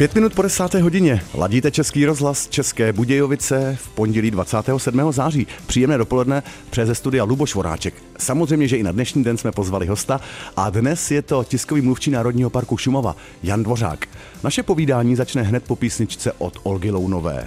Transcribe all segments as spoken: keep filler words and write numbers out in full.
Pět minut po desáté hodině. Ladíte Český rozhlas České Budějovice v pondělí dvacátého sedmého září. Příjemné dopoledne přes studia Luboš Voráček. Samozřejmě, že i na dnešní den jsme pozvali hosta a dnes je to tiskový mluvčí Národního parku Šumava Jan Dvořák. Naše povídání začne hned po písničce od Olgy Lounové.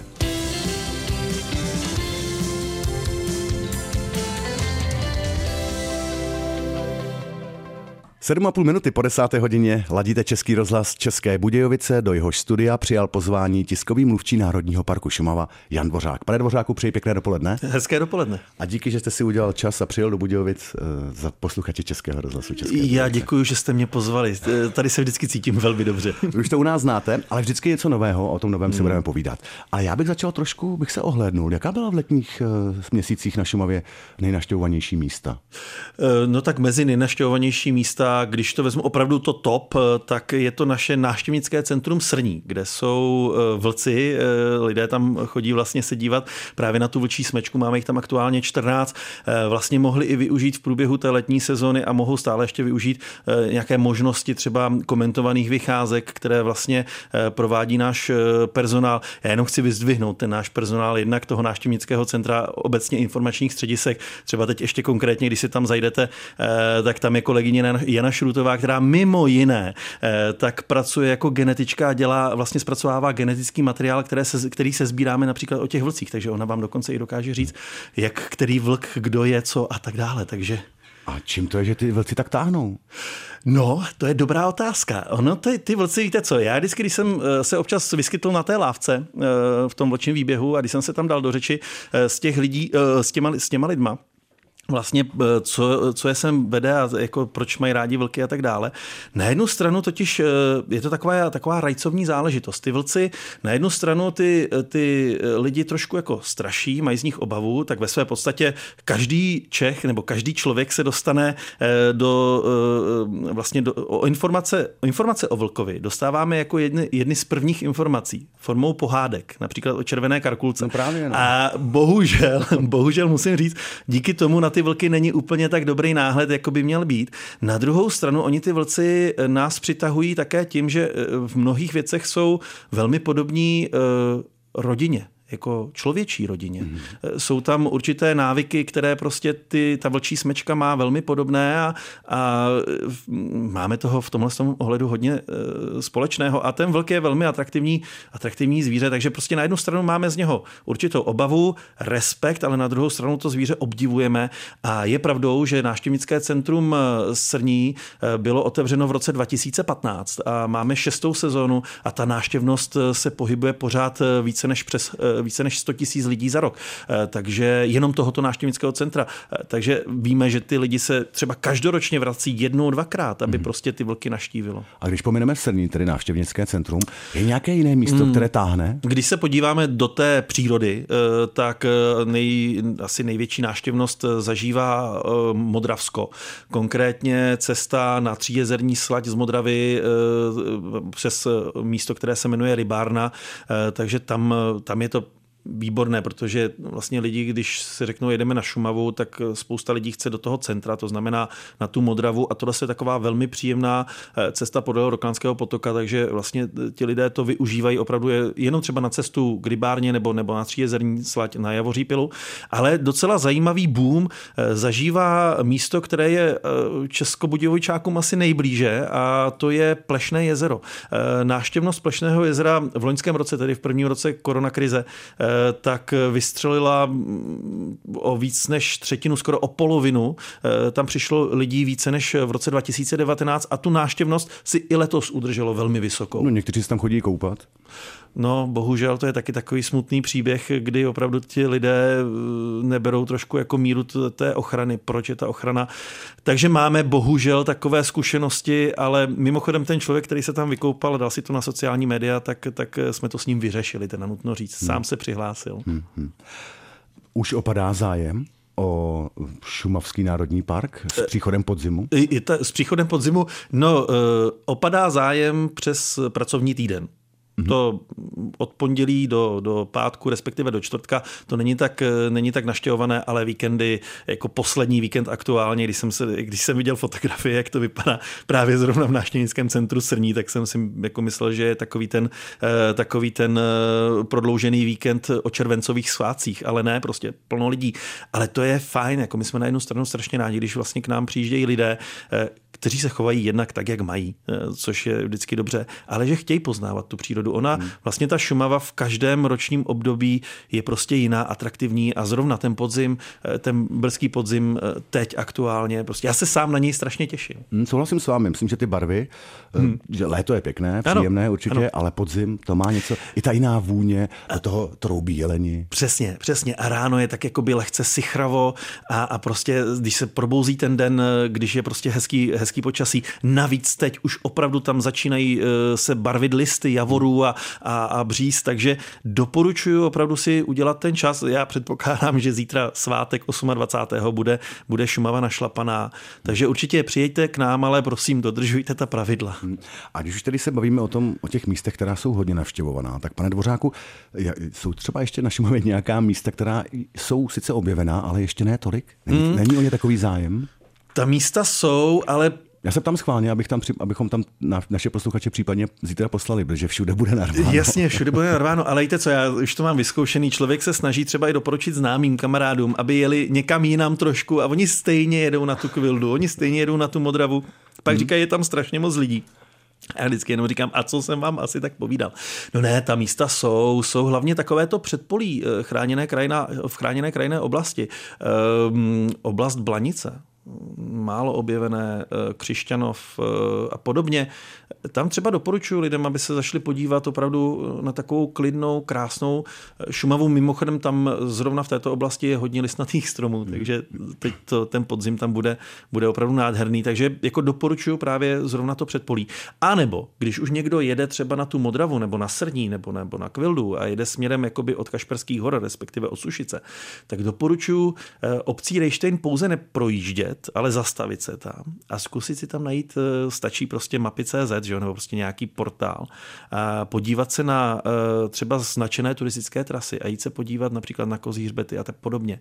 Sedm a půl minuty po desáté hodině ladíte Český rozhlas České Budějovice, do jehož studia přijal pozvání tiskový mluvčí Národního parku Šumava Jan Dvořák. Pane Dvořáku, přeji pěkné dopoledne. Hezké dopoledne. A díky, že jste si udělal čas a přijel do Budějovic za posluchače Českého rozhlasu České Budějovice. Já děkuji, že jste mě pozvali. Tady se vždycky cítím velmi dobře. Vy už to u nás znáte, ale vždycky něco nového, o tom novém si hmm. budeme povídat. Ale já bych začal trošku, bych se ohlédnul. Jaká byla v letních měsících na Šumavě nejnaštěvovanější místa? No tak mezi nejnaštěvovanější místa, když to vezmu opravdu to top, tak je to naše návštěvnické centrum Srní, kde jsou vlci, lidé tam chodí vlastně se dívat právě na tu vlčí smečku, máme jich tam aktuálně čtrnáct, vlastně mohli i využít v průběhu té letní sezóny a mohou stále ještě využít nějaké možnosti třeba komentovaných vycházek, které vlastně provádí náš personál. Já jenom chci vyzdvihnout ten náš personál jednak toho návštěvnického centra, obecně informačních středisek, třeba teď ještě konkrétně, když si tam zajdete, tak tam je kolegyně Jana Šrutová, která mimo jiné tak pracuje jako genetička a dělá, vlastně zpracovává genetický materiál, které se, který se sbíráme například o těch vlcích, takže ona vám dokonce i dokáže říct, jak který vlk, kdo je, co a tak dále, takže... A čím to je, že ty vlci tak táhnou? No, to je dobrá otázka. Ono, ty, ty vlci, víte co, já vždycky, když jsem se občas vyskytl na té lávce v tom vlčím výběhu a když jsem se tam dal do řeči s těch lidí, s těma, s těma lidma, vlastně, co, co je sem vede a jako proč mají rádi vlky a tak dále. Na jednu stranu totiž je to taková, taková rajcovní záležitost. Ty vlci na jednu stranu ty, ty lidi trošku jako straší, mají z nich obavu, tak ve své podstatě každý Čech nebo každý člověk se dostane do, vlastně do, o informace, o informace o vlkovi. Dostáváme jako jedny, jedny z prvních informací formou pohádek, například o červené karkulce. No právě, no. A bohužel, bohužel musím říct, díky tomu na ty vlky není úplně tak dobrý náhled, jako by měl být. Na druhou stranu, oni ty vlci nás přitahují také tím, že v mnohých věcech jsou velmi podobní rodině, jako člověčí rodině. Mm. Jsou tam určité návyky, které prostě ty, ta vlčí smečka má velmi podobné a, a máme toho v tomhle ohledu hodně e, společného. A ten vlk je velmi atraktivní, atraktivní zvíře, takže prostě na jednu stranu máme z něho určitou obavu, respekt, ale na druhou stranu to zvíře obdivujeme. A je pravdou, že návštěvnické centrum Srní bylo otevřeno v roce dva tisíce patnáct a máme šestou sezónu a ta návštěvnost se pohybuje pořád více než přes více než sto tisíc lidí za rok. Takže jenom tohoto návštěvnického centra. Takže víme, že ty lidi se třeba každoročně vrací jednou, dvakrát, aby hmm. prostě ty vlky naštívilo. A když pomeneme Srní, tedy návštěvnické centrum, je nějaké jiné místo, hmm. které táhne? Když se podíváme do té přírody, tak nej, asi největší návštěvnost zažívá Modravsko. Konkrétně cesta na tříjezerní slať z Modravy přes místo, které se jmenuje Rybárna, takže tam, tam je to výborné, protože vlastně lidi, když si řeknou, jedeme na Šumavu, tak spousta lidí chce do toho centra, to znamená na tu Modravu a tohle je taková velmi příjemná cesta podél Roklánského potoka, takže vlastně ti lidé to využívají opravdu jenom třeba na cestu k rybárně nebo, nebo na tříjezerní slať na Javořípilu, ale docela zajímavý boom zažívá místo, které je Českobudějovičákům asi nejblíže a to je Plešné jezero. Návštěvnost Plešného jezera v loňském roce, tedy v prvním roce koronakrize, tak vystřelila o víc než třetinu, skoro o polovinu. Tam přišlo lidí více než v roce dva tisíce devatenáct a tu návštěvnost si i letos udrželo velmi vysokou. No, někteří se tam chodí koupat. No, bohužel to je taky takový smutný příběh, kdy opravdu ti lidé neberou trošku jako míru té ochrany. Proč je ta ochrana? Takže máme bohužel takové zkušenosti, ale mimochodem ten člověk, který se tam vykoupal, dal si to na sociální média, tak, tak jsme to s ním vyřešili, teda nutno říct. Sám hmm. se přihlásil. Hmm, hmm. Už opadá zájem o Šumavský národní park s příchodem podzimu? I, i ta, s příchodem podzimu, no, opadá zájem přes pracovní týden. Mm-hmm. To od pondělí do, do pátku, respektive do čtvrtka, to není tak, není tak naštěvované, ale víkendy, jako poslední víkend aktuálně, když jsem, se, když jsem viděl fotografie, jak to vypadá právě zrovna v návštěvnickém centru Srní, tak jsem si jako myslel, že je takový ten, takový ten prodloužený víkend o červencových svátcích, ale ne, prostě plno lidí. Ale to je fajn, jako my jsme na jednu stranu strašně rádi, když vlastně k nám přijíždějí lidé, kteří se chovají jednak tak, jak mají, což je vždycky dobře, ale že chtějí poznávat tu přírodu. Ona, hmm. vlastně ta Šumava v každém ročním období je prostě jiná, atraktivní a zrovna ten podzim, ten brzký podzim teď aktuálně, prostě já se sám na něj strašně těším. Hmm, souhlasím s vámi, myslím, že ty barvy, hmm. že léto je pěkné, příjemné ano, určitě, ano. ale podzim to má něco, i ta jiná vůně, do toho troubí jeleni. Přesně, přesně a ráno je tak jakoby lehce sichravo a, a prostě, když se probouzí ten den, když je prostě hezký, hezký počasí. Navíc teď už opravdu tam začínají se barvit listy javorů a, a, a bříz, takže doporučuji opravdu si udělat ten čas. Já předpokládám, že zítra svátek dvacátého osmého bude, bude Šumava našlapaná, takže určitě přijďte k nám, ale prosím, dodržujte ta pravidla. A když už tedy se bavíme o tom, o těch místech, která jsou hodně navštěvovaná, tak pane Dvořáku, jsou třeba ještě na Šumavě nějaká místa, která jsou sice objevená, ale ještě ne tolik? Není, hmm. není o ně takový zájem? Ta místa jsou, ale já se ptám schválně, abych tam, abychom tam na naše posluchače případně zítra poslali, protože všude bude narváno. Jasně, všude bude narváno, ale víte co, já už to mám vyzkoušený. Člověk se snaží třeba i doporučit známým kamarádům, aby jeli někam jinam trošku a oni stejně jedou na tu Kvildu, oni stejně jedou na tu Modravu. Pak hmm. říkají, je tam strašně moc lidí. A já vždycky jenom říkám, a co jsem vám asi tak povídal? No ne, ta místa jsou, jsou hlavně takovéto předpolí chráněné krajina, v chráněné krajinné oblasti. Um, oblast Blanice. Málo objevené, Křišťanov a podobně. Tam třeba doporučuji lidem, aby se zašli podívat opravdu na takovou klidnou, krásnou Šumavu. Mimochodem tam zrovna v této oblasti je hodně listnatých stromů, takže teď to, ten podzim tam bude, bude opravdu nádherný. Takže jako doporučuji právě zrovna to předpolí. A nebo, když už někdo jede třeba na tu Modravu, nebo na Srní, nebo, nebo na Kvildu a jede směrem jakoby od Kašperských hor, respektive od Sušice, tak doporučuji obcí Rejštejn pouze neprojíždět, ale zastavit se tam a zkusit si tam najít, stačí prostě mapy tečka cé zet, že, nebo prostě nějaký portál, a podívat se na třeba značené turistické trasy a jít se podívat například na Kozí hřbety a tak podobně.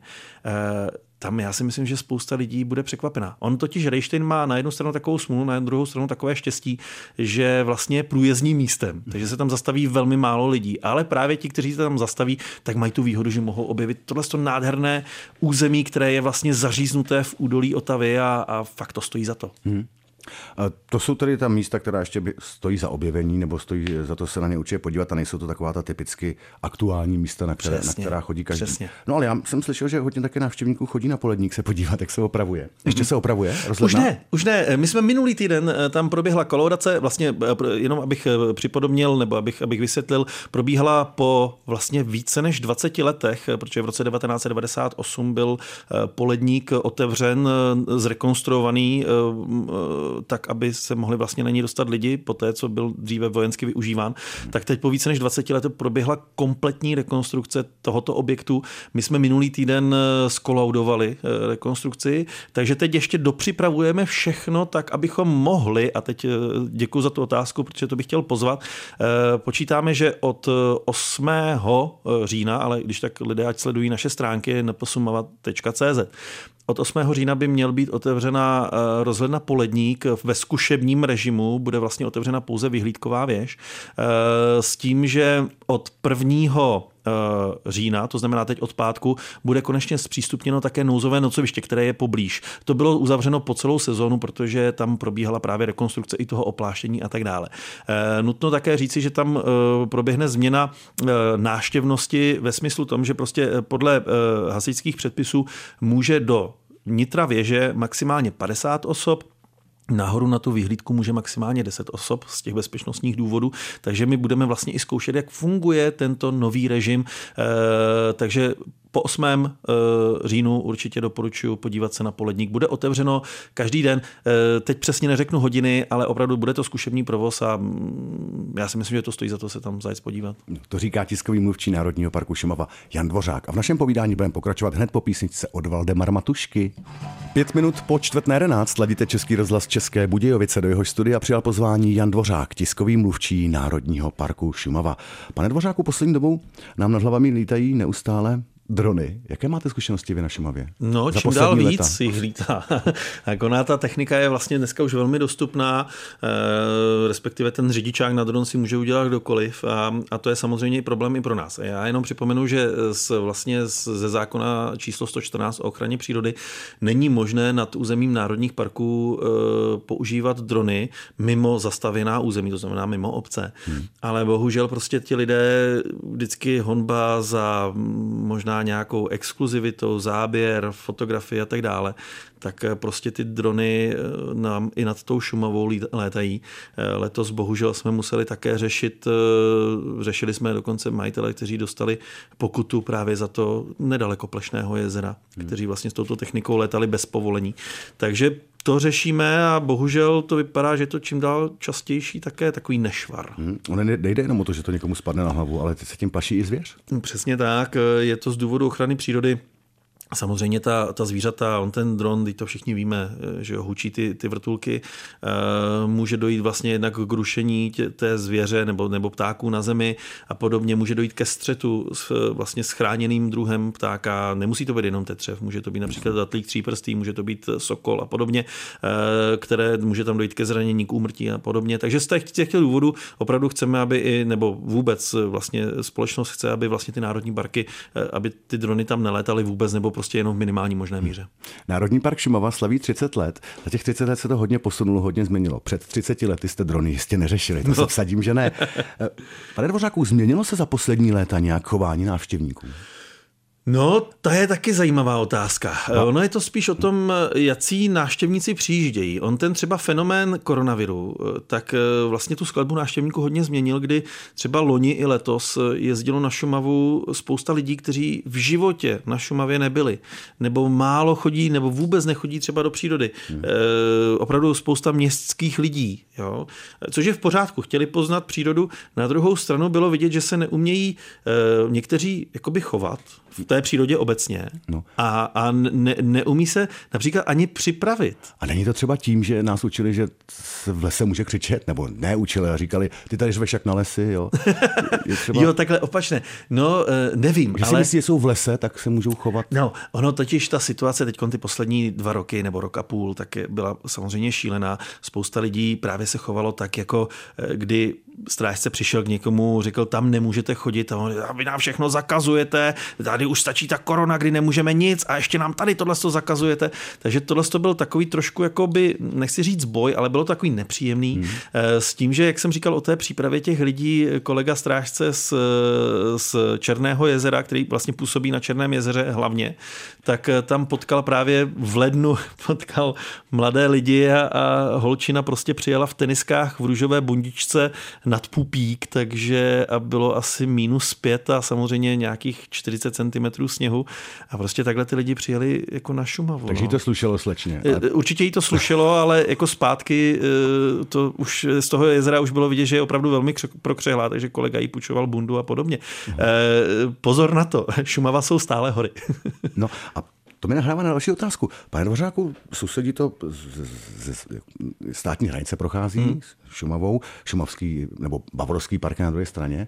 Tam já si myslím, že spousta lidí bude překvapená. On totiž Rejštejn má na jednu stranu takovou smůlu, na druhou stranu takové štěstí, že vlastně je průjezdním místem, takže se tam zastaví velmi málo lidí, ale právě ti, kteří se tam zastaví, tak mají tu výhodu, že mohou objevit tohle nádherné území, které je vlastně zaříznuté v údolí Otavy a, a fakt to stojí za to. Hmm. A to jsou tedy ta místa, která ještě stojí za objevení, nebo stojí za to se na ně určitě podívat a nejsou to taková ta typicky aktuální místa, na, které, na která chodí každý. Přesně. No ale já jsem slyšel, že hodně také návštěvníků chodí na Poledník se podívat, jak se opravuje. Ještě se opravuje? Rozhledná? Už ne, už ne. My jsme minulý týden, tam proběhla kolaudace, vlastně jenom abych připodobnil, nebo abych, abych vysvětlil, probíhala po vlastně více než dvaceti letech, protože v roce devatenáct set devadesát osm byl Poledník otevřen, zrekonstruovaný, tak, aby se mohli vlastně na ní dostat lidi po té, co byl dříve vojensky využíván. Tak teď po více než dvaceti letech proběhla kompletní rekonstrukce tohoto objektu. My jsme minulý týden skolaudovali rekonstrukci, takže teď ještě dopřipravujeme všechno tak, abychom mohli, a teď děkuji za tu otázku, protože to bych chtěl pozvat, počítáme, že od osmého října, ale když tak lidé ať sledují naše stránky en p sumava tečka cé zet, od osmého října by měl být otevřena rozhledna Poledník ve zkušebním režimu, bude vlastně otevřena pouze vyhlídková věž, s tím, že od prvního října, to znamená teď od pátku, bude konečně zpřístupněno také nouzové nocoviště, které je poblíž. To bylo uzavřeno po celou sezónu, protože tam probíhala právě rekonstrukce i toho opláštění a tak dále. Nutno také říci, že tam proběhne změna návštěvnosti ve smyslu tom, že prostě podle hasičských předpisů může do nitra věže maximálně padesát osob, nahoru na tu vyhlídku může maximálně deset osob z těch bezpečnostních důvodů, takže my budeme vlastně i zkoušet, jak funguje tento nový režim, e, takže po osmého říjnu určitě doporučuji podívat se na Poledník. Bude otevřeno každý den, e, teď přesně neřeknu hodiny, ale opravdu bude to zkušební provoz a já si myslím, že to stojí za to se tam zajet podívat. To říká tiskový mluvčí Národního parku Šumava Jan Dvořák. A v našem povídání budeme pokračovat hned po písničce od Valdemara Matušky. Pět minut po čtvrt na jedenáct ladíte Český rozhlas České Budějovice. Do jeho studia přijal pozvání Jan Dvořák, tiskový mluvčí Národního parku Šumava. Pane Dvořáku, poslední dobou nám nad hlavami lítají neustále drony. Jaké máte zkušenosti vy na Šumavě? No, Za čím dál víc léta? jich lítá. Tak ona, ta technika je vlastně dneska už velmi dostupná, eh, respektive ten řidičák na dron si může udělat kdokoliv a, a to je samozřejmě problém i pro nás. Já jenom připomenu, že z, vlastně ze zákona číslo sto čtrnáct o ochraně přírody není možné nad územím národních parků eh, používat drony mimo zastavěná území, to znamená mimo obce. Hmm. Ale bohužel prostě ti lidé vždycky honba za možná nějakou exkluzivitou, záběr, fotografie a tak dále, tak prostě ty drony nám i nad tou Šumavou létají. Letos bohužel jsme museli také řešit, řešili jsme dokonce majitele, kteří dostali pokutu právě za to nedaleko Plešného jezera, kteří vlastně s touto technikou létali bez povolení. Takže to řešíme a bohužel to vypadá, že je to čím dál častější také takový nešvar. Hmm. Ono nejde jenom o to, že to někomu spadne na hlavu, ale ty se tím plaší i zvěř? Přesně tak. Je to z důvodu ochrany přírody. Samozřejmě ta, ta zvířata, on ten dron, teď to všichni víme, že ho hučí ty, ty vrtulky, může dojít vlastně jednak k rušení tě, té zvěře nebo, nebo ptáků na zemi a podobně, může dojít ke střetu s vlastně s chráněným druhem ptáka, nemusí to být jenom tetřev, může to být například datlík tříprstý, může to být sokol a podobně, které může tam dojít ke zranění, k úmrtí a podobně. Takže z těch, těch důvodů opravdu chceme, aby i, nebo vůbec vlastně společnost chce, aby vlastně ty národní parky, aby ty drony tam nelétaly vůbec nebo prostě jenom v minimální možné míře. Národní park Šumava slaví třicet let. Za těch třicet let se to hodně posunulo, hodně změnilo. Před třiceti lety jste drony jistě neřešili, to no. se vsadím, že ne. Pane Dvořáku, změnilo se za poslední léta nějak chování návštěvníků? No, to je taky zajímavá otázka. No. Ono je to spíš o tom, jací návštěvníci přijíždějí. On ten třeba fenomén koronaviru, tak vlastně tu skladbu návštěvníků hodně změnil, kdy třeba loni i letos jezdilo na Šumavu spousta lidí, kteří v životě na Šumavě nebyli, nebo málo chodí, nebo vůbec nechodí třeba do přírody. Hmm. E, opravdu spousta městských lidí, jo? Což je v pořádku. Chtěli poznat přírodu. Na druhou stranu bylo vidět, že se neumějí e, někteří jakoby chovat v té přírodě obecně no. a, a ne, neumí se například ani připravit. A není to třeba tím, že nás učili, že v lese může křičet, nebo neučili a říkali, ty tady řveš jak na lesy, jo? Je třeba... jo, takhle opačné. No, nevím, že ale... si myslí, že jsou v lese, tak se můžou chovat. No, ono totiž ta situace teď ty poslední dva roky nebo rok a půl, tak byla samozřejmě šílená. Spousta lidí právě se chovalo tak, jako kdy strážce přišel k někomu, řekl, tam nemůžete chodit a on, a vy nám všechno zakazujete, tady už stačí ta korona, kdy nemůžeme nic a ještě nám tady tohle to zakazujete. Takže tohle to byl takový trošku, jakoby, nechci říct boj, ale bylo takový nepříjemný. Hmm. S tím, že, jak jsem říkal o té přípravě těch lidí, kolega strážce z, z Černého jezera, který vlastně působí na Černém jezeře hlavně, tak tam potkal právě v lednu, potkal mladé lidi a, a holčina prostě přijela v teniskách v růžové bundičce nad pupík, takže a bylo asi minus pět a samozřejmě nějakých čtyřicet centimetrů sněhu a prostě takhle ty lidi přijeli jako na Šumavu. Takže no. jí to slušelo slečně. Ale... Určitě jí to slušelo, ale jako zpátky to už z toho jezera už bylo vidět, že je opravdu velmi prokřehlá, takže kolega jí půjčoval bundu a podobně. Mhm. Pozor na to, Šumava jsou stále hory. No a to mi nahrává na další otázku. Pane Dvořáku, sousedí to ze státní hranice prochází hmm. s Šumavou, šumavský nebo bavorský park na druhé straně.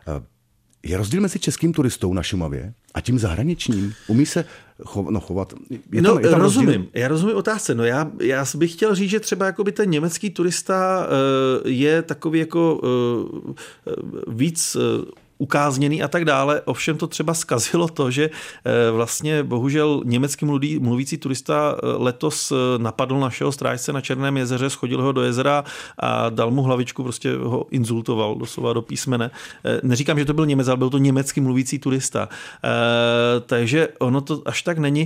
Je rozdíl mezi českým turistou na Šumavě a tím zahraničním? Umí se cho, no, chovat? Je no, tam, je tam rozumím. Rozdíl? Já rozumím otázce. No já, já bych chtěl říct, že třeba jakoby ten německý turista uh, je takový jako uh, víc... Uh, ukázněný a tak dále. Ovšem to třeba zkazilo to, že vlastně bohužel německy mluví, mluvící turista letos napadl našeho strážce na Černém jezeře, schodil ho do jezera a dal mu hlavičku, prostě ho insultoval doslova do písmene. Neříkám, že to byl Němec, ale byl to německy mluvící turista. Takže ono to až tak není.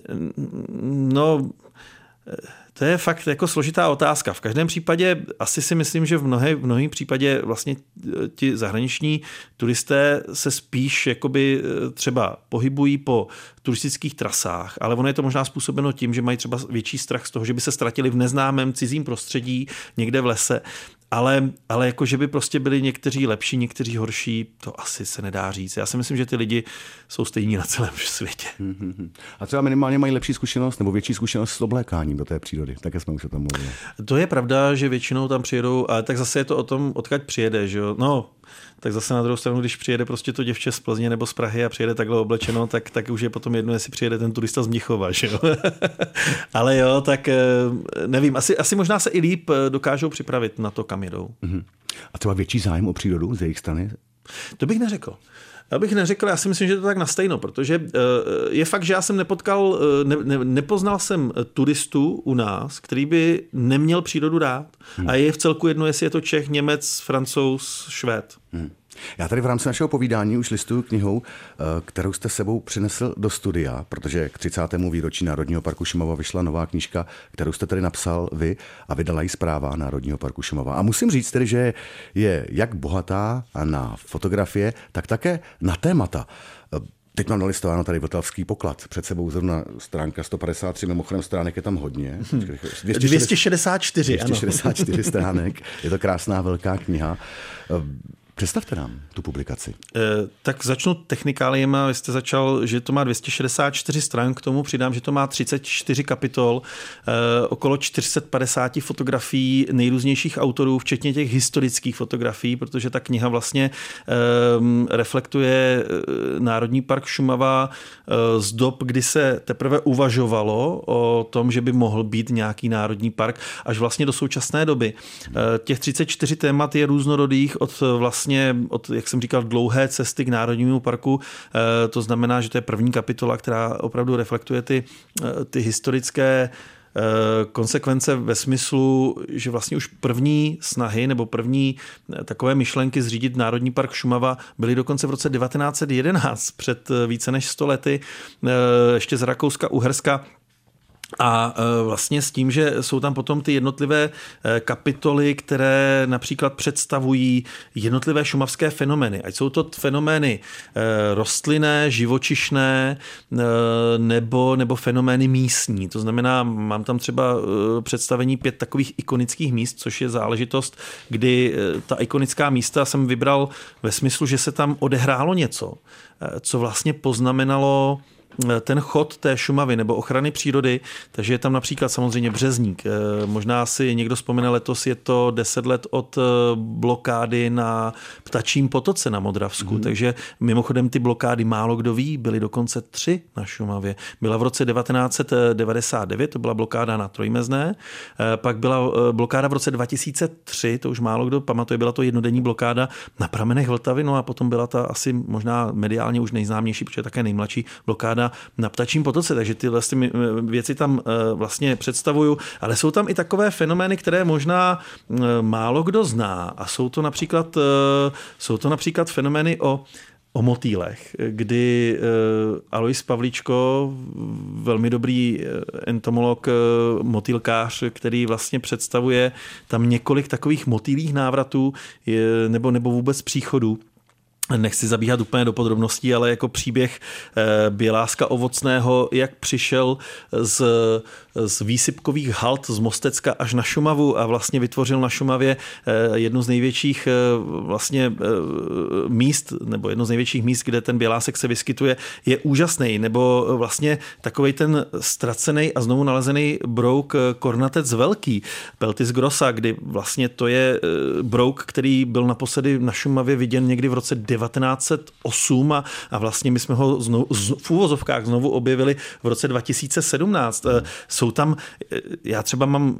No... To je fakt jako složitá otázka. V každém případě asi si myslím, že v mnohé, v mnohém případě vlastně ti zahraniční turisté se spíš jakoby třeba pohybují po turistických trasách, ale ono je to možná způsobeno tím, že mají třeba větší strach z toho, že by se ztratili v neznámém cizím prostředí někde v lese. Ale, ale jako, že by prostě byli někteří lepší, někteří horší, to asi se nedá říct. Já si myslím, že ty lidi jsou stejní na celém světě. A třeba minimálně mají lepší zkušenost nebo větší zkušenost s oblékáním do té přírody. Také jsme už o tom mluvili. To je pravda, že většinou tam přijedou, ale tak zase je to o tom, odkud přijede, že jo. No, tak zase na druhou stranu, když přijede prostě to děvče z Plzně nebo z Prahy a přijede takhle oblečeno, tak, tak už je potom jedno, jestli přijede ten turista z Mnichova, že jo. Ale jo, tak nevím, asi, asi možná se i líp dokážou připravit na to, kam jedou. Uh-huh. A třeba větší zájem o přírodu z jejich strany? To bych neřekl. Já bych neřekl, já si myslím, že to tak nastejno, protože je fakt, že já jsem nepotkal, ne, ne, nepoznal jsem turistu u nás, který by neměl přírodu rád. Hmm. A je v celku jedno, jestli je to Čech, Němec, Francouz, Švéd. Hmm. Já tady v rámci našeho povídání už listuju knihou, kterou jste sebou přinesl do studia, protože k třicátému výročí Národního parku Šumava vyšla nová knížka, kterou jste tady napsal vy a vydala ji Zpráva Národního parku Šumava. A musím říct tedy, že je jak bohatá na fotografie, tak také na témata. Teď mám nalistováno tady Vltavský poklad. Před sebou zrovna stránka sto padesát tři, mimochodem stránek je tam hodně. dvě stě šedesát čtyři, dvě stě šedesát čtyři stránek. Je to krásná velká kniha. Představte nám tu publikaci. E, tak začnu technikáliema. Vy jste začal, že to má dvě stě šedesát čtyři stran, k tomu přidám, že to má třicet čtyři kapitol, e, okolo čtyři sta padesát fotografií nejrůznějších autorů, včetně těch historických fotografií, protože ta kniha vlastně e, reflektuje Národní park Šumava e, z dob, kdy se teprve uvažovalo o tom, že by mohl být nějaký národní park, až vlastně do současné doby. E, těch třicet čtyři témat je různorodých od vlastně od, jak jsem říkal, dlouhé cesty k Národnímu parku. To znamená, že to je první kapitola, která opravdu reflektuje ty, ty historické konsekvence ve smyslu, že vlastně už první snahy nebo první takové myšlenky zřídit Národní park Šumava byly dokonce v roce devatenáct set jedenáct, před více než sto lety, ještě z Rakouska-Uherska. A vlastně s tím, že jsou tam potom ty jednotlivé kapitoly, které například představují jednotlivé šumavské fenomény. Ať jsou to fenomény rostlinné, živočišné nebo, nebo fenomény místní. To znamená, mám tam třeba představení pět takových ikonických míst, což je záležitost, kdy ta ikonická místa jsem vybral ve smyslu, že se tam odehrálo něco, co vlastně poznamenalo ten chod té Šumavy nebo ochrany přírody, takže je tam například samozřejmě Březník. Možná si někdo vzpomene, letos je to deset let od blokády na Ptačím potoce na Modravsku, mm. takže mimochodem ty blokády málo kdo ví, byly dokonce tři na Šumavě. Byla v roce devatenáct set devadesát devět, to byla blokáda na Trojmezné, pak byla blokáda v roce dva tisíce tři, to už málo kdo pamatuje, byla to jednodenní blokáda na pramenech Vltavy, no a potom byla ta asi možná mediálně už nejznámější, protože je také nejmladší blokáda na Ptačím potoce, takže ty vlastně věci tam vlastně představuju, ale jsou tam i takové fenomény, které možná málo kdo zná a jsou to například, jsou to například fenomény o o motýlech, kdy Alois Pavlíčko, velmi dobrý entomolog, motýlkář, který vlastně představuje tam několik takových motýlích návratů nebo, nebo vůbec příchodů. Nechci zabíhat úplně do podrobností, ale jako příběh Běláska ovocného, jak přišel z, z výsypkových hald z Mostecka až na Šumavu a vlastně vytvořil na Šumavě jednu z největších vlastně míst, nebo jedno z největších míst, kde ten bělásek se vyskytuje, je úžasný. Nebo vlastně takovej ten ztracený a znovu nalezený brouk kornatec velký, Peltis grossa, kdy vlastně to je brouk, který byl naposledy na Šumavě viděn někdy v roce devatenáct set osm a, a vlastně my jsme ho znovu, z, v úvozovkách znovu objevili v roce dva tisíce sedmnáct. Hmm. Jsou tam, já třeba mám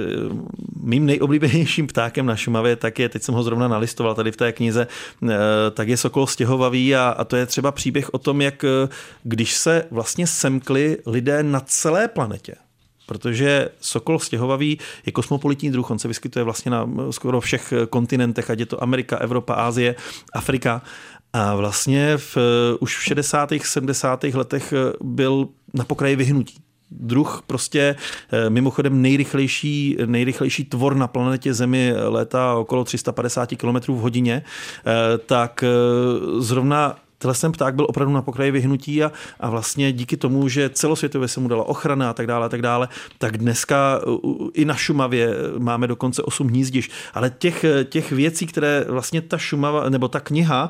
mým nejoblíbenějším ptákem na Šumavě, tak je, teď jsem ho zrovna nalistoval tady v té knize, tak je sokol stěhovavý a, a to je třeba příběh o tom, jak když se vlastně semkli lidé na celé planetě, protože sokol stěhovavý je kosmopolitní druh, on se vyskytuje vlastně na skoro všech kontinentech, ať je to Amerika, Evropa, Asie, Afrika. A vlastně v, už v šedesátých, sedmdesátých letech byl na pokraji vyhnutí. Druh prostě mimochodem nejrychlejší, nejrychlejší tvor na planetě Zemi létá okolo tři sta padesát kilometrů v hodině, tak zrovna tenhle ten pták byl opravdu na pokraji vyhnutí a, a vlastně díky tomu, že celosvětově se mu dala ochrana a tak dále, a tak dále, tak dneska i na Šumavě máme dokonce osm hnízdišť. Ale těch, těch věcí, které vlastně ta Šumava, nebo ta kniha,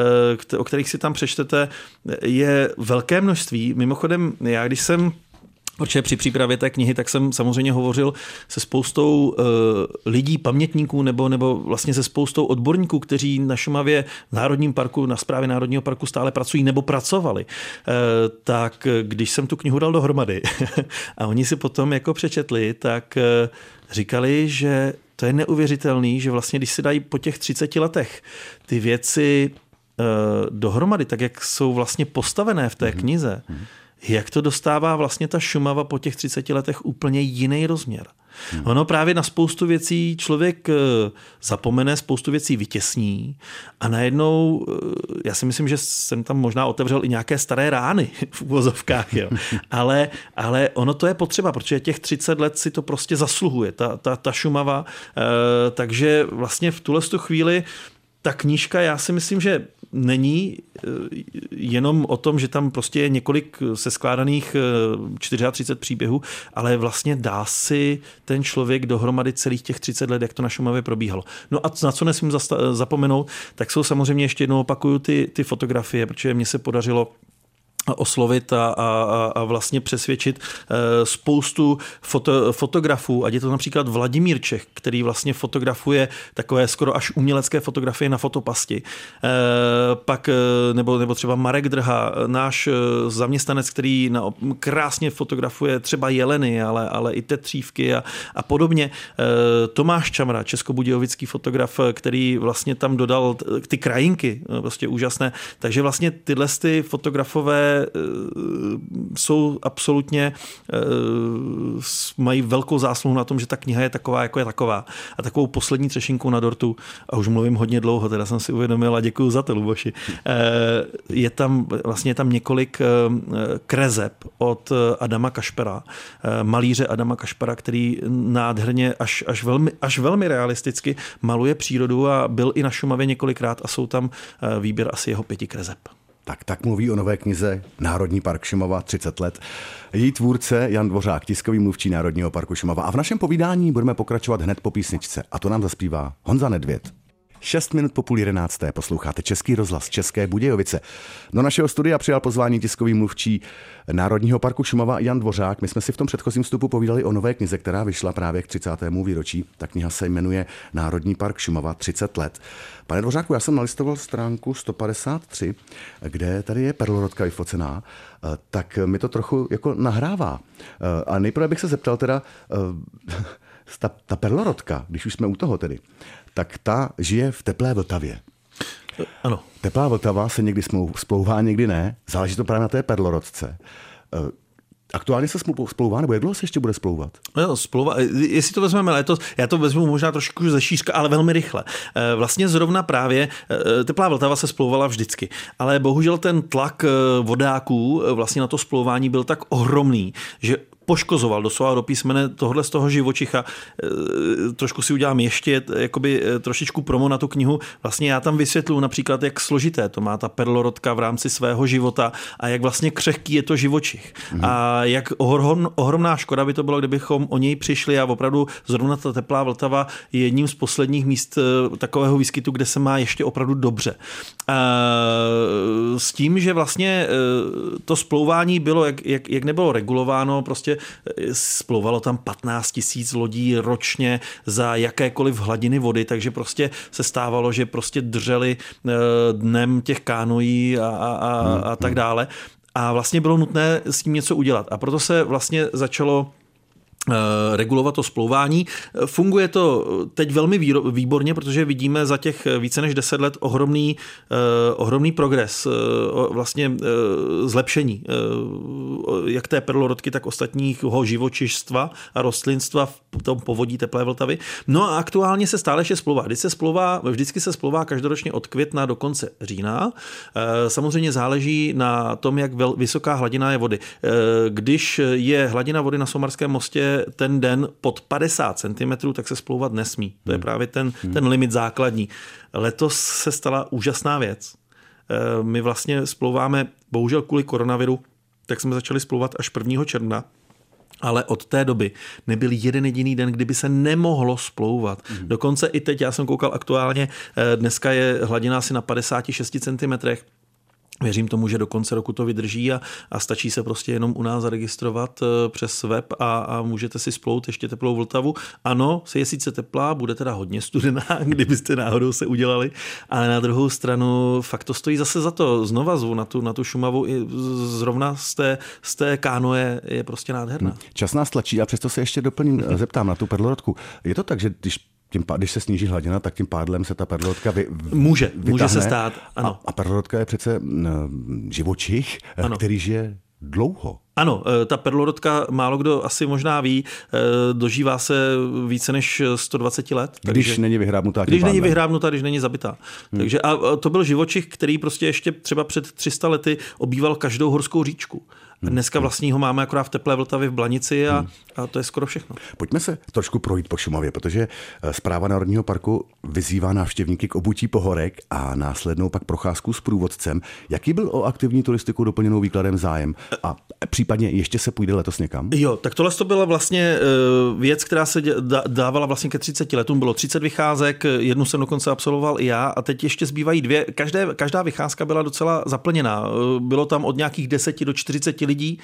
o kterých si tam přečtete, je velké množství. Mimochodem, já když jsem Protože při přípravě té knihy tak jsem samozřejmě hovořil se spoustou uh, lidí, pamětníků nebo, nebo vlastně se spoustou odborníků, kteří na Šumavě v Národním parku, na správě Národního parku stále pracují nebo pracovali. Uh, tak když jsem tu knihu dal dohromady a oni si potom jako přečetli, tak uh, říkali, že to je neuvěřitelný, že vlastně když si dají po těch třiceti letech ty věci uh, dohromady, tak jak jsou vlastně postavené v té knize, mm-hmm. jak to dostává vlastně ta Šumava po těch třiceti letech úplně jiný rozměr. Hmm. Ono právě na spoustu věcí člověk zapomene, spoustu věcí vytěsní a najednou, já si myslím, že jsem tam možná otevřel i nějaké staré rány v uvozovkách, jo. ale, ale ono to je potřeba, protože těch třicet let si to prostě zasluhuje, ta, ta, ta Šumava, takže vlastně v tuhle chvíli ta knížka, já si myslím, že není jenom o tom, že tam prostě je několik seskládaných třicet čtyři příběhů, ale vlastně dá si ten člověk dohromady celých těch třicet let, jak to na Šumavě probíhalo. No a na co nesmím zapomenout, tak jsou samozřejmě ještě jednou opakuju ty, ty fotografie, protože mně se podařilo oslovit a, a, a vlastně přesvědčit spoustu foto, fotografů, ať je to například Vladimír Čech, který vlastně fotografuje takové skoro až umělecké fotografie na fotopasti. Pak, nebo, nebo třeba Marek Drha, náš zaměstnanec, který na, krásně fotografuje třeba jeleny, ale, ale i tetřívky a, a podobně. Tomáš Čamra, českobudějovický fotograf, který vlastně tam dodal ty krajinky, prostě úžasné. Takže vlastně tyhle ty fotografové jsou absolutně, mají velkou zásluhu na tom, že ta kniha je taková, jako je taková. A takovou poslední třešinku na dortu, a už mluvím hodně dlouho, teda jsem si uvědomil a děkuju za to, Luboši, je tam vlastně je tam několik kreseb od Adama Kašpera, malíře Adama Kašpera, který nádherně až, až, velmi, až velmi realisticky maluje přírodu a byl i na Šumavě několikrát a jsou tam výběr asi jeho pěti kreseb. Tak tak mluví o nové knize Národní park Šumava třicet let. Její tvůrce Jan Dvořák, tiskový mluvčí Národního parku Šumava. A v našem povídání budeme pokračovat hned po písničce. A to nám zaspívá Honza Nedvěd. Šest minut po půl jedenácté posloucháte Český rozhlas České Budějovice. Do našeho studia přijal pozvání tiskový mluvčí Národního parku Šumava Jan Dvořák. My jsme si v tom předchozím vstupu povídali o nové knize, která vyšla právě k třicátému výročí. Ta kniha se jmenuje Národní park Šumava třicet let. Pane Dvořáku, já jsem nalistoval stránku sto padesát tři, kde tady je perlorodka vyfocená, tak mi to trochu jako nahrává. A nejprve bych se zeptal teda, ta, ta perlorodka, když už jsme u toho tedy, tak ta žije v teplé Vltavě. Ano. Teplá Vltava se někdy splouvá, někdy ne. Záleží to právě na té perlorodce. Aktuálně se splouvá, nebo jak dlouho se ještě bude splouvat? No, splouvá, jestli to vezmeme letos, já to vezmu možná trošku ze šířka, ale velmi rychle. Vlastně zrovna právě teplá Vltava se splouvala vždycky, ale bohužel ten tlak vodáků vlastně na to splouvání byl tak ohromný, že poškozoval doslova do písmene tohle z toho živočicha. Trošku si udělám ještě jakoby trošičku promo na tu knihu. Vlastně já tam vysvětluji například, jak složité to má ta perlorodka v rámci svého života a jak vlastně křehký je to živočich. Mhm. A jak ohrom, ohromná škoda by to bylo, kdybychom o něj přišli a opravdu zrovna ta teplá Vltava je jedním z posledních míst takového výskytu, kde se má ještě opravdu dobře. S tím, že vlastně to splouvání bylo, jak, jak, jak nebylo regulováno, prostě splouvalo tam patnáct tisíc lodí ročně za jakékoliv hladiny vody, takže prostě se stávalo, že prostě drželi dnem těch kánoí a, a, a tak dále. A vlastně bylo nutné s tím něco udělat. A proto se vlastně začalo regulovat to splouvání. Funguje to teď velmi výborně, protože vidíme za těch více než deset let ohromný, ohromný progres, vlastně zlepšení jak té perlorodky, tak ostatního živočišstva a rostlinstva v tom povodí teplé Vltavy. No a aktuálně se stále ještě splouvá. Vždycky se splouvá, vždycky se splouvá každoročně od května do konce října. Samozřejmě záleží na tom, jak vysoká hladina je vody. Když je hladina vody na Somarském mostě ten den pod padesát centimetrů, tak se splouvat nesmí. To je právě ten, ten limit základní. Letos se stala úžasná věc. My vlastně splouváme, bohužel kvůli koronaviru, tak jsme začali splouvat až prvního června. Ale od té doby nebyl jeden jediný den, kdyby se nemohlo splouvat. Mm. Dokonce i teď, já jsem koukal aktuálně, dneska je hladina asi na padesát šest centimetrů. Věřím tomu, že do konce roku to vydrží a, a stačí se prostě jenom u nás zaregistrovat přes web a, a můžete si splout ještě teplou Vltavu. Ano, je sice teplá, bude teda hodně studená, kdybyste náhodou se udělali, ale na druhou stranu fakt to stojí zase za to. Znova zvu na tu, na tu Šumavu i zrovna z té, z té kánoe je prostě nádherná. Čas nás tlačí a přesto se ještě doplním, zeptám na tu perlorodku. Je to tak, že když Tím, když se sníží hladina, tak tím pádlem se ta perlorodka vy, může, vytáhne. Může se stát, ano. A, a perlorodka je přece živočich, ano. který žije dlouho. Ano, ta perlorodka, málo kdo asi možná ví, dožívá se více než sto dvacet let. Když takže, není vyhrábnutá. Když není vyhrábnutá, když není zabitá. Hmm. Takže a to byl živočich, který prostě ještě třeba před tři sta lety obýval každou horskou říčku. A dneska vlastně ho máme akorát v teplé Vltavě v Blanici a, a to je skoro všechno. Pojďme se trošku projít po Šumavě, protože Správa Národního parku vyzývá návštěvníky k obutí pohorek a následnou pak procházku s průvodcem. Jaký byl o aktivní turistiku doplněnou výkladem zájem? A případně ještě se půjde letos někam? Jo, tak tohle to byla vlastně věc, která se dávala vlastně ke třiceti letům. Bylo třicet vycházek, jednu jsem dokonce absolvoval i já a teď ještě zbývají dvě. Každé, každá vycházka byla docela zaplněná. Bylo tam od nějakých deseti do čtyřiceti lidí.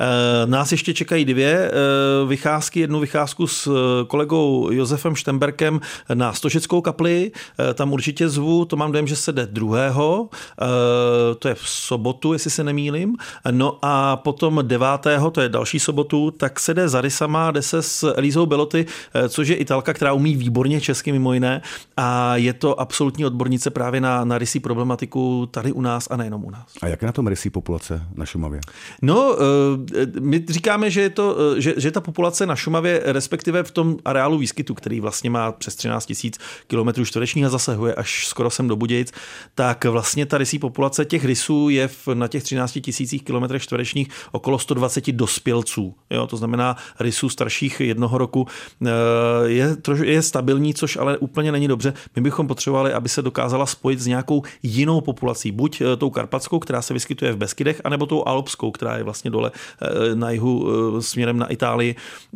Nás ještě čekají dvě vycházky. Jednu vycházku s kolegou Josefem Štemberkem na Stožeckou kapli. Tam určitě zvu, to mám dojem, že se jde druhého. To je v sobotu, jestli se nemýlím. No a potom devátého, to je další sobotu, tak se jde za rysama, jde se s Elízou Beloty, což je Italka, která umí výborně česky mimo jiné a je to absolutní odbornice právě na, na rysí problematiku tady u nás a nejenom u nás. A jak je na tom rysí populace na Šumavě? No, my říkáme, že je to, že, že ta populace na Šumavě, respektive v tom areálu výskytu, který vlastně má přes třináct tisíc kilometrů čtverečních a zasahuje až skoro sem do Budějic, tak vlastně ta rysí populace těch rysů je v, na těch třinácti tisících kilometrech čtverečních okolo sto dvacet dospělců. Jo, to znamená rysů starších jednoho roku je, troš, je stabilní, což ale úplně není dobře. My bychom potřebovali, aby se dokázala spojit s nějakou jinou populací, buď tou karpatskou, která se vyskytuje v Beskydech, anebo tou alpskou, která je vlastně dole na jihu směrem na Itálii.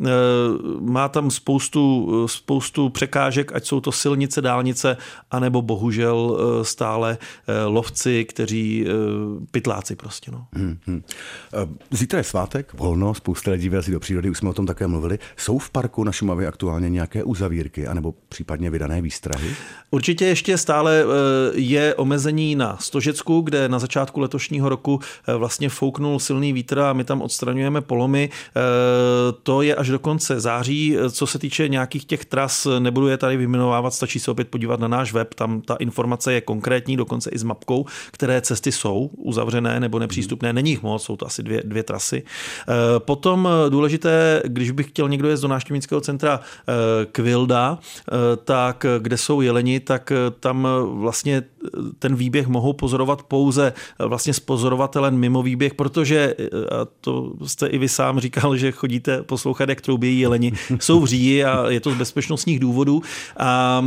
Má tam spoustu, spoustu překážek, ať jsou to silnice, dálnice, anebo bohužel stále lovci, kteří pytláci prostě. No. Hmm, hmm. Zítra je svátek, volno, spousta lidí vyrazí do přírody, už jsme o tom také mluvili. Jsou v parku na Šumavě aktuálně nějaké uzavírky, anebo případně vydané výstrahy? Určitě ještě stále je omezení na Stožecku, kde na začátku letošního roku vlastně fouknul silný vítr a my tam odstraňujeme polomy. To je až do konce září. Co se týče nějakých těch tras, nebudu je tady vyjmenovávat, stačí se opět podívat na náš web, tam ta informace je konkrétní, dokonce i s mapkou, které cesty jsou uzavřené nebo nepřístupné. Není jich moc, jsou to asi dvě, dvě trasy. Potom důležité, když bych chtěl někdo jezd do návštěvnického centra Kvilda, tak kde jsou jeleni, tak tam vlastně ten výběh mohou pozorovat pouze vlastně s pozorovatelem mimo výběh, protože a to jste i vy sám říkal, že chodíte poslouchat, jak troubějí jeleni, jsou v říji a je to z bezpečnostních důvodů. A,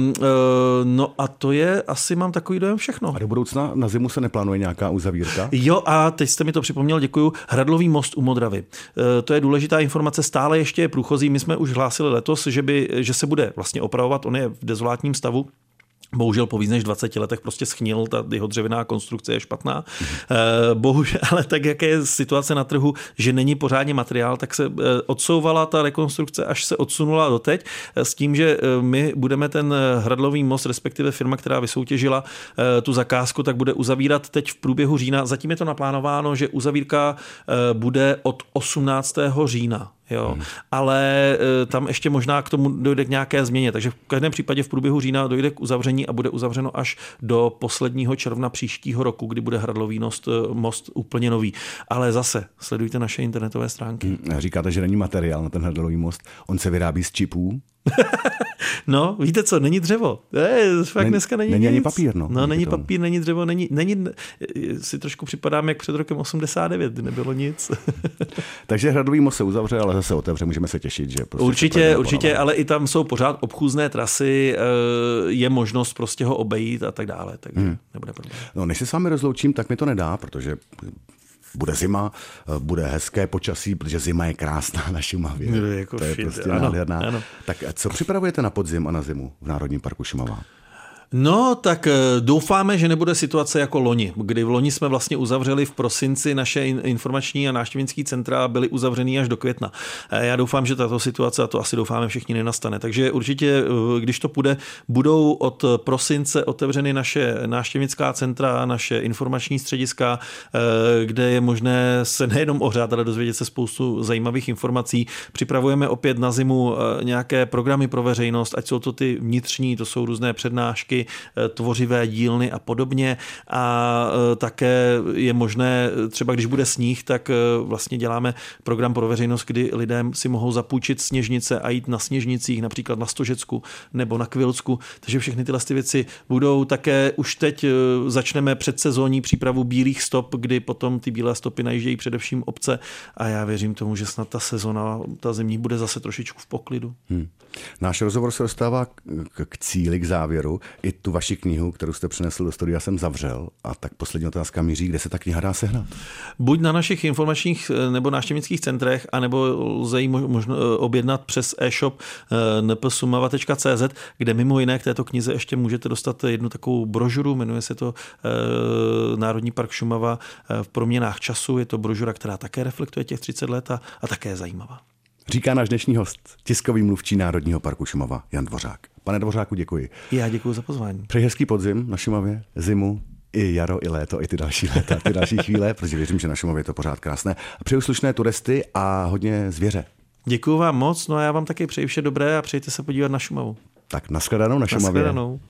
no a to je, asi mám takový dojem všechno. A do budoucna na zimu se neplánuje nějaká uzavírka? Jo, a teď jste mi to připomněl, děkuju. Hradlový most u Modravy. To je důležitá informace, stále ještě je průchozí. My jsme už hlásili letos, že, by, že se bude vlastně opravovat, on je v dezolátním stavu. Bohužel po víc než dvaceti letech prostě schnil, ta jeho dřevěná konstrukce je špatná. Mm-hmm. Bohužel, ale tak, jaké je situace na trhu, že není pořádně materiál, tak se odsouvala ta rekonstrukce, až se odsunula doteď, s tím, že my budeme ten hradlový most, respektive firma, která vysoutěžila tu zakázku, tak bude uzavírat teď v průběhu října. Zatím je to naplánováno, že uzavírka bude od osmnáctého října. Jo. Hmm. Ale tam ještě možná k tomu dojde k nějaké změně. Takže v každém případě v průběhu října dojde k uzavření a bude uzavřeno až do posledního června příštího roku, kdy bude hradlový most, most úplně nový. Ale zase sledujte naše internetové stránky. Hmm. Říkáte, že není materiál na ten hradlový most. On se vyrábí z čipů? No, víte co, není dřevo. Je, fakt Není- dneska není není nic. ani papír, no, No, díky není tomu. papír, není dřevo, není, není, si trošku připadám jak před rokem osmdesát devět, kdy nebylo nic. Takže Hradový most se uzavře, ale zase otevře, můžeme se těšit, že prostě Určitě, se určitě, pojede. ale i tam jsou pořád obchůzné trasy, je možnost prostě ho obejít a tak dále, takže hmm. nebude problém. No, než se s vámi rozloučím, tak mi to nedá, protože bude zima, bude hezké počasí, protože zima je krásná na Šumavě. No, jako to je shit, prostě ano, nádherná. ano. Tak co připravujete na podzim a na zimu v Národním parku Šumava? No, tak doufáme, že nebude situace jako loni, kdy v loni jsme vlastně uzavřeli v prosinci naše informační a návštěvnické centra byly uzavřený až do května. Já doufám, že tato situace, a to asi doufáme všichni, nenastane. Takže určitě, když to půjde, budou od prosince otevřeny naše návštěvnická centra, naše informační střediska, kde je možné se nejenom ohřát, ale dozvědět se spoustu zajímavých informací. Připravujeme opět na zimu nějaké programy pro veřejnost, ať jsou to ty vnitřní, to jsou různé přednášky, tvořivé dílny a podobně. A také je možné, třeba když bude sníh, tak vlastně děláme program pro veřejnost, kdy lidem si mohou zapůjčit sněžnice a jít na sněžnicích, například na Stožecku nebo na Kvilcku. Takže všechny tyhle ty věci budou také. Už teď začneme předsezónní přípravu bílých stop, kdy potom ty bílé stopy najíždějí především obce a já věřím tomu, že snad ta sezona, ta zimní bude zase trošičku v poklidu. Hmm. Náš rozhovor se dostává k, k cíli, k závěru. I tu vaši knihu, kterou jste přinesl do studia, jsem zavřel. A tak poslední otázka míří, kde se ta kniha dá sehnat? Buď na našich informačních nebo návštěvnických centrech, anebo lze ji možno objednat přes e-shop n p sumava tečka c z, kde mimo jiné k této knize ještě můžete dostat jednu takovou brožuru, jmenuje se to Národní park Šumava v proměnách času. Je to brožura, která také reflektuje těch třicet let a, a také je zajímavá. Říká náš dnešní host, tiskový mluvčí Národního parku Šumava, Jan Dvořák. Pane Dvořáku, děkuji. Já děkuji za pozvání. Přeji hezký podzim na Šumavě, zimu, i jaro, i léto, i ty další léta, ty další chvíle, protože věřím, že na Šumavě je to pořád krásné. A přeju slušné turisty a hodně zvěře. Děkuji vám moc, no a já vám taky přeji vše dobré a přejte se podívat na Šumavu. Tak nashledanou na Šumavě. Nashledanou.